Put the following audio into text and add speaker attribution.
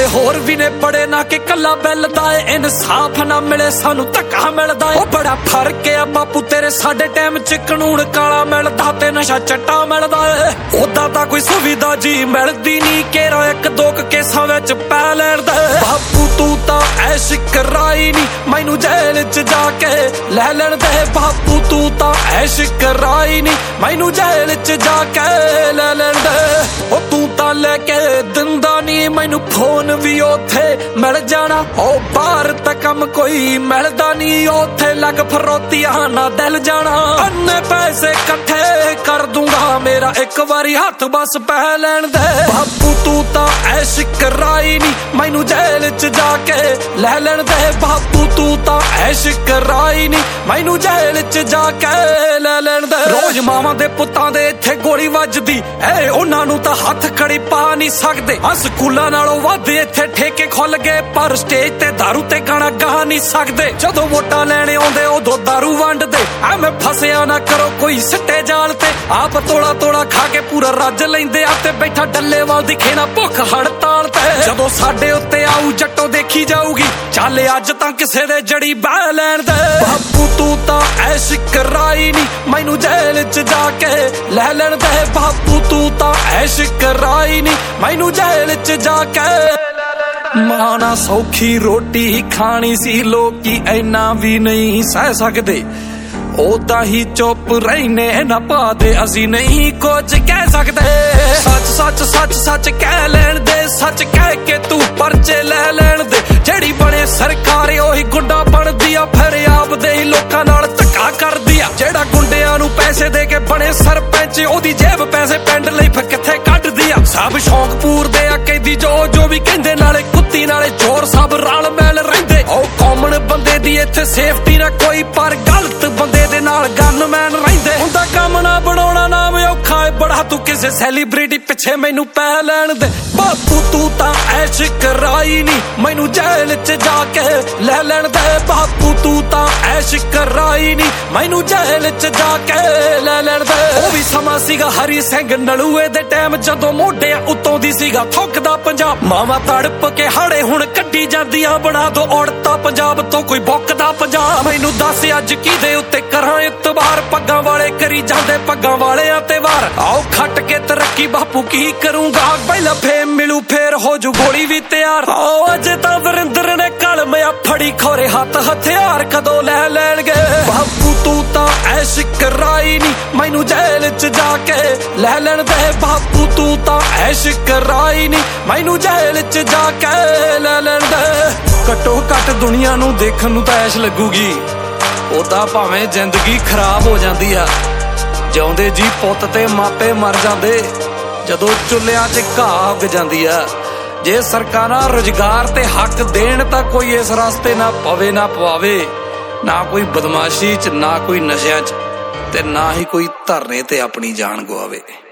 Speaker 1: होर भी ने बड़े ना कि कला मिलदा है इंसाफ ना मिले सानू धक्का मिलदा है। बड़ा फर्क है बापू तेरे साडे टाइम च कानून काला मिलदा ते नशा चट्टा मिलदा है। ओदा तां कोई सुविधा जी मिलदी नहीं केरा एक दो केसां विच पै लैंदा बापू तू तां ऐश कराई नहीं मैनू जेल च जाके लै लैण दे बापू तू तां ऐश कराई नहीं मैनू जेल च जाके लै लैण दे। ओ तू तां लेके दिंदा नहीं मैनू फोन भी ओथे मिल जाना ओ बाहर तां कम कोई मिलदा नहीं ओथे लग फरोतियां ना दिल जाना। अन्ने पैसे कट्ठे कर दूंगा मेरा एक बारी हाथ बस पै लैण दे बापू तू तां ऐश कराई नहीं मैनू जेल च जाके लै लैण दे बापू तू तां ऐश कराई नहीं मैनू जेल च जाके लै लैण दे। रोज मावां दे पुत्तां दे इत्थे गोली वजदी ए उन्हां नूं तां हथ खड़ी पा नहीं सकदे। स्कूलां नालों वध इत्थे ठेके खुल गए पर स्टेज ते दारू ते गाना गा नहीं सकदे। जदों वोटां लैणे आउंदे उदों दारू वंडदे एवें फसिया ना करो कोई सिੱਟੇ जाल ते आप तोड़ा तोड़ा खा के पूरा रज लैंदे आ ते बैठा डल्ले वाल दिखे ना भुख हड़ताल ते। जदों साडे उत्ते आऊ जट्टो देखी जाऊगी चल अज तां किसे दे जड़ी बह लैण दे बापू तू तां ऐश कराई नहीं मैनू जेल च जाके लै लैण दे बापू तू तां ऐश कराई नहीं मैनू जेल च जाके। मां ना सौखी रोटी खानी सी लोकी ऐना भी नहीं सह सकदे ओदा ही चुप रहने ना पादे असी नहीं कुछ कह सकते। सच सच सच सच कह लैण दे सच कह के तू परचे लै लैण दे जेड़ी बने सरकार ओही गुंडा बनदी आ फिर आप दे ही लोकां नाल धक्का करदी आ। जेड़ा गुंडियां नूं पैसे दे के बने सरपंच ओदी जेब पैसे पिंड लई फिर किथे कढदी आ। सब शौक पूरदे आ कैदी जो भी कहंदे नाले कुत्ती नाले चोर सब रल मिल रहिंदे ओ कॉमन बंदे दी इत्थे सेफ्टी ना कोई पर गलत बंदे दे नाल गनमैन रहिंदे। हुंदा काम ना बनाउणा नाम औखा है बड़ा तू किसे सैलीब्रिटी पिछे मैनू पै लैण दे बापू तू तां ऐश कराई नहीं मैनू जेल च जाके लै लैण दे बापू तू तां ऐश कराई नहीं मैनू जेल च जाके लै लैण दे। ओ भी समा सीगा हरी सिंह नलूए दे टाइम जदों मोढे उत्तों दी सीगा थुकदा पंजाब मावा तड़प के हाड़े हुण कड्डी जांदियां बना दो औरतां पंजाब तो कोई बुकदा पंजाब। मैनू दस अज किहदे उत्ते करां इतबार पग्गां वाले करी जांदे पग्गां वालेआं ते वार आओ खट के तरक्की बापू की करूंगा पहला फेम मिलू फिर हो जू गोली भी तैयार। आओ अजे तां वरिंदर ने कलम आ फड़ी खोरे हाथ हथियार कदों लै लैणगे बापू तू तां ऐश कराई नहीं मैनू जेल च जाके लै लैण दे बापू तू तां ऐश कराई नहीं मैनू जेल च जाके लै लैण दे। घट्टो घट दुनिया नूं देखण नूं तां ऐश लगूगी ओदा भावें जिंदगी खराब हो जांदी आ। जिउंदे जी पुੱਤ ते मापे मर जांदे जदों चुल्लियां 'ਚ घाह उग जांदी आ। जे सरकारां रोजगार ते हक देण तां कोई इस रास्ते ना पवे ना पवावे ना कोई बदमाशी च ना कोई नशिਆਂ 'ਚ ते ना ही कोई धरने ते अपनी जान गवावे।